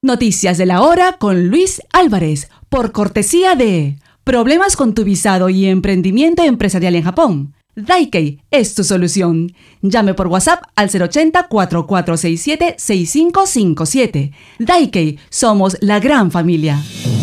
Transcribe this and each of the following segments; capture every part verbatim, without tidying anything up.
Noticias de la hora con Luis Álvarez, por cortesía de Problemas con tu visado y emprendimiento empresarial en Japón. Daikei es tu solución. Llame por WhatsApp al cero ochenta, cuatro cuatro seis siete, seis cinco cinco siete. Daikei, somos la gran familia.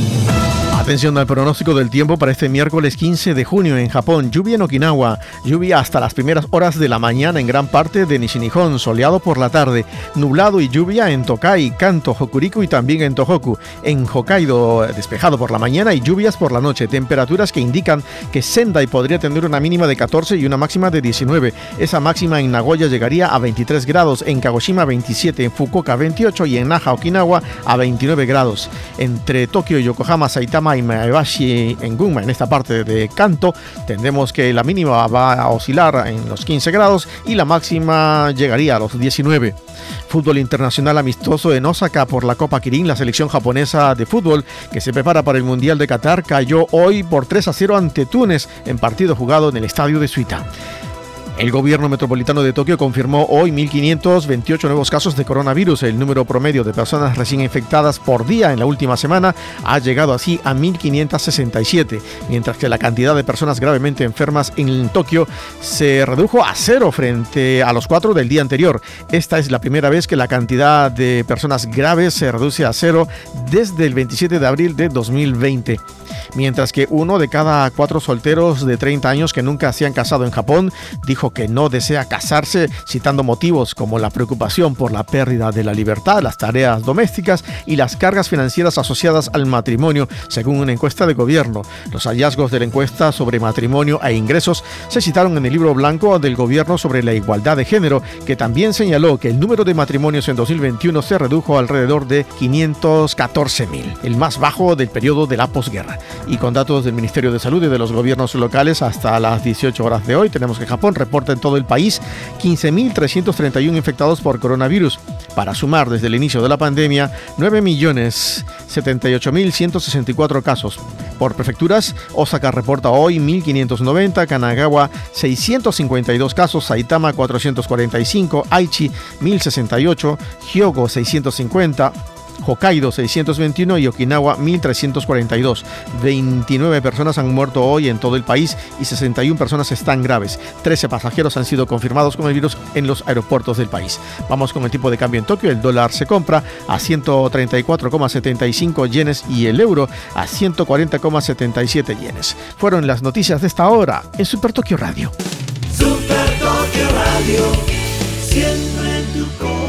Atención al pronóstico del tiempo para este miércoles quince de junio en Japón. Lluvia en Okinawa, lluvia hasta las primeras horas de la mañana en gran parte de Nishinihon, soleado por la tarde, nublado y lluvia en Tokai, Kanto, Hokuriku y también en Tohoku. En Hokkaido, despejado por la mañana y lluvias por la noche, temperaturas que indican que Sendai podría tener una mínima de catorce y una máxima de diecinueve. Esa máxima en Nagoya llegaría a veintitrés grados, en Kagoshima veintisiete, en Fukuoka veintiocho y en Naha, Okinawa a veintinueve grados. Entre Tokio, Yokohama, Saitama y Maebashi en Gunma, en esta parte de Kanto, tendremos que la mínima va a oscilar en los quince grados y la máxima llegaría a los diecinueve. Fútbol internacional amistoso en Osaka por la Copa Kirin. La selección japonesa de fútbol que se prepara para el Mundial de Qatar cayó hoy por tres a cero ante Túnez en partido jugado en el estadio de Suita. El gobierno metropolitano de Tokio confirmó hoy mil quinientos veintiocho nuevos casos de coronavirus. El número promedio de personas recién infectadas por día en la última semana ha llegado así a mil quinientos sesenta y siete, mientras que la cantidad de personas gravemente enfermas en Tokio se redujo a cero frente a los cuatro del día anterior. Esta es la primera vez que la cantidad de personas graves se reduce a cero desde el veintisiete de abril de dos mil veinte. Mientras que uno de cada cuatro solteros de treinta años que nunca se han casado en Japón dijo que no desea casarse, citando motivos como la preocupación por la pérdida de la libertad, las tareas domésticas y las cargas financieras asociadas al matrimonio, según una encuesta de gobierno. Los hallazgos de la encuesta sobre matrimonio e ingresos se citaron en el libro blanco del gobierno sobre la igualdad de género, que también señaló que el número de matrimonios en dos mil veintiuno se redujo alrededor de quinientos catorce mil, el más bajo del periodo de la posguerra. Y con datos del Ministerio de Salud y de los gobiernos locales, hasta las dieciocho horas de hoy, tenemos que Japón reporta en todo el país quince mil trescientos treinta y uno infectados por coronavirus, para sumar desde el inicio de la pandemia nueve millones setenta y ocho mil ciento sesenta y cuatro casos. Por prefecturas, Osaka reporta hoy mil quinientos noventa, Kanagawa seiscientos cincuenta y dos casos, Saitama cuatrocientos cuarenta y cinco, Aichi mil sesenta y ocho, Hyogo seiscientos cincuenta, Hokkaido seiscientos veintiuno y Okinawa mil trescientos cuarenta y dos. veintinueve personas han muerto hoy en todo el país y sesenta y una personas están graves. trece pasajeros han sido confirmados con el virus en los aeropuertos del país. Vamos con el tipo de cambio en Tokio. El dólar se compra a ciento treinta y cuatro coma setenta y cinco yenes y el euro a ciento cuarenta coma setenta y siete yenes. Fueron las noticias de esta hora en Super Tokio Radio. Super Tokio Radio, siempre en tu corazón.